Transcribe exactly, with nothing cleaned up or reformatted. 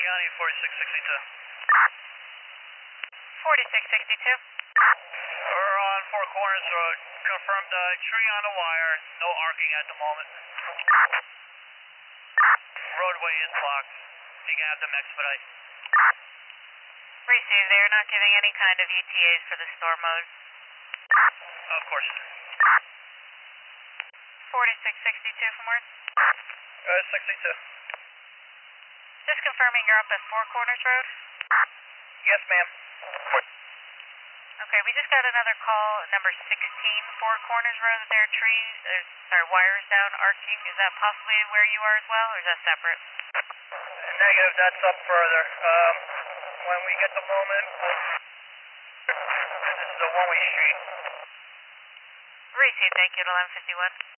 Yanni, forty-six sixty-two. forty-six sixty-two. We're on Four Corners Road. Confirmed uh, tree on the wire. No arcing at the moment. Roadway is blocked. You can have them expedite. Receive, they're not giving any kind of E T As for the storm mode. Of course. forty-six sixty-two from where? Uh, sixty-two. Just confirming you're up at Four Corners Road? Yes, ma'am. Okay, we just got another call, number sixteen, Four Corners Road, that there are trees, there's, sorry, wires down, arcing. Is that possibly where you are as well, or is that separate? Negative, that's up further. Um, when we get the moment, we'll... This is a one-way street. Receive, thank you, at eleven fifty-one.